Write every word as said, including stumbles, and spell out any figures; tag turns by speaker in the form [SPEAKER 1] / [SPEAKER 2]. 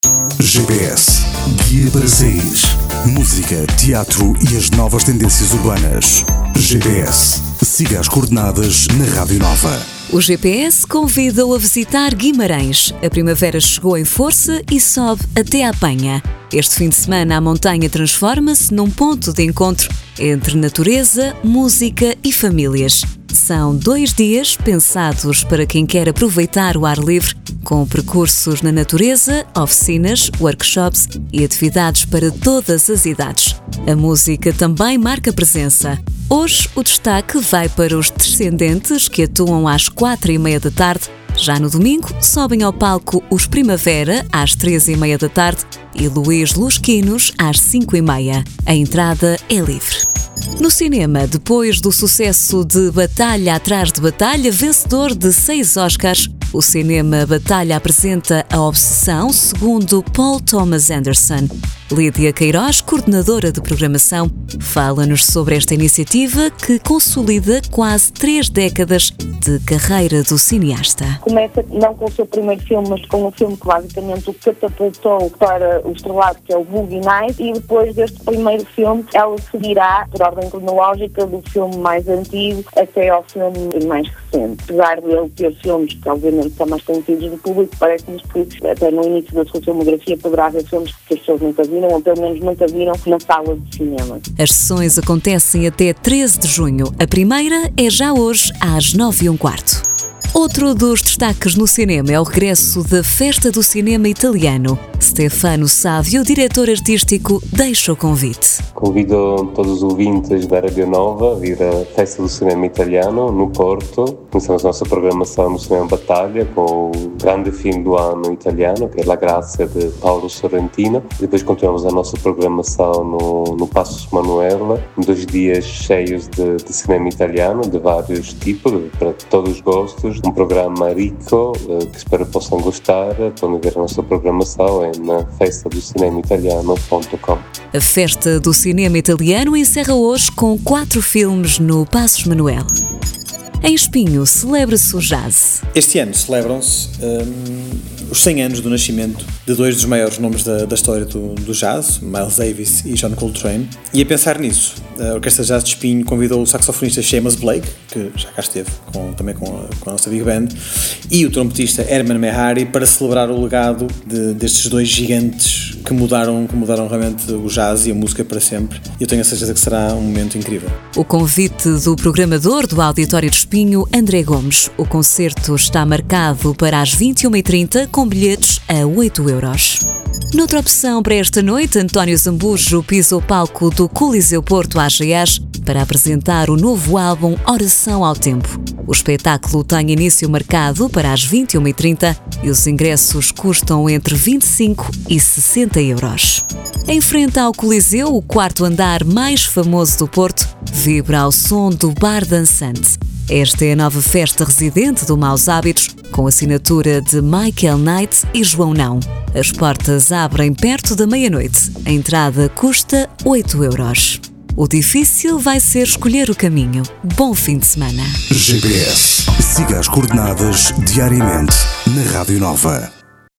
[SPEAKER 1] G P S, guia para sair. Música, teatro e as novas tendências urbanas. G P S, siga as coordenadas na Rádio Nova.
[SPEAKER 2] O G P S convida-o a visitar Guimarães. A primavera chegou em força e sobe até à Penha. Este fim de semana a montanha transforma-se num ponto de encontro entre natureza, música e famílias. São dois dias pensados para quem quer aproveitar o ar livre, com percursos na natureza, oficinas, workshops e atividades para todas as idades. A música também marca presença. Hoje o destaque vai para os Descendentes, que atuam às quatro e meia da tarde. Já no domingo, sobem ao palco os Primavera, às três e meia da tarde, e Luís Lusquinos, às cinco e meia. A entrada é livre. No cinema, depois do sucesso de Batalha Atrás de Batalha, vencedor de seis Oscars, o cinema Batalha apresenta A Obsessão, segundo Paul Thomas Anderson. Lídia Queiroz, coordenadora de programação, fala-nos sobre esta iniciativa que consolida quase três décadas de carreira do cineasta.
[SPEAKER 3] Começa não com o seu primeiro filme, mas com um filme que basicamente o catapultou para o estrelado, que é o Boogie Nights, e depois deste primeiro filme ela seguirá, por ordem cronológica, do filme mais antigo até ao filme mais recente. Apesar de ele ter filmes que obviamente são mais conhecidos do público, parece-nos que até no início da sua filmografia poderá haver filmes que as pessoas nunca viram, ou pelo menos nunca viram na sala de cinema.
[SPEAKER 2] As sessões acontecem até treze de junho. A primeira é já hoje, às nove e um quarto. Outro dos destaques no cinema é o regresso da Festa do Cinema Italiano. Stefano Sávio, diretor artístico, deixa o convite.
[SPEAKER 4] Convido todos os ouvintes da Rádio Nova a vir à Festa do Cinema Italiano, no Porto. Começamos a nossa programação no Cinema Batalha com o grande filme do ano italiano, que é La Grazia, de Paolo Sorrentino. Depois continuamos a nossa programação no, no Passos Manuela, dois dias cheios de, de cinema italiano, de vários tipos, para todos os gostos. Um programa rico, que espero possam gostar. Podem ver a nossa programação na festa do cinema italiano ponto com.
[SPEAKER 2] A Festa do Cinema Italiano encerra hoje com quatro filmes no Passos Manuel. Em Espinho, celebra-se o jazz.
[SPEAKER 5] Este ano celebram-se um, os cem anos do nascimento de dois dos maiores nomes da, da história do, do jazz, Miles Davis e John Coltrane. E a pensar nisso, a Orquestra de Jazz de Espinho convidou o saxofonista Seamus Blake, que já cá esteve com, também com a, com a nossa Big Band, e o trompetista Herman Mehari para celebrar o legado de, destes dois gigantes que mudaram, que mudaram realmente o jazz e a música para sempre. E eu tenho a certeza que será um momento incrível.
[SPEAKER 2] O convite do programador do Auditório de Espinho, André Gomes. O concerto está marcado para as vinte e uma e trinta, com bilhetes a oito euros. Noutra opção para esta noite, António Zambujo pisa o palco do Coliseu Porto A G S para apresentar o novo álbum Oração ao Tempo. O espetáculo tem início marcado para as vinte e uma e trinta e os ingressos custam entre vinte e cinco e sessenta euros. Em frente ao Coliseu, o quarto andar mais famoso do Porto vibra ao som do Bar Dançante. Esta é a nova festa residente do Maus Hábitos, com assinatura de Michael Knight e João Não. As portas abrem perto da meia-noite. A entrada custa oito euros. O difícil vai ser escolher o caminho. Bom fim de semana.
[SPEAKER 1] G P S. Siga as coordenadas diariamente na Rádio Nova.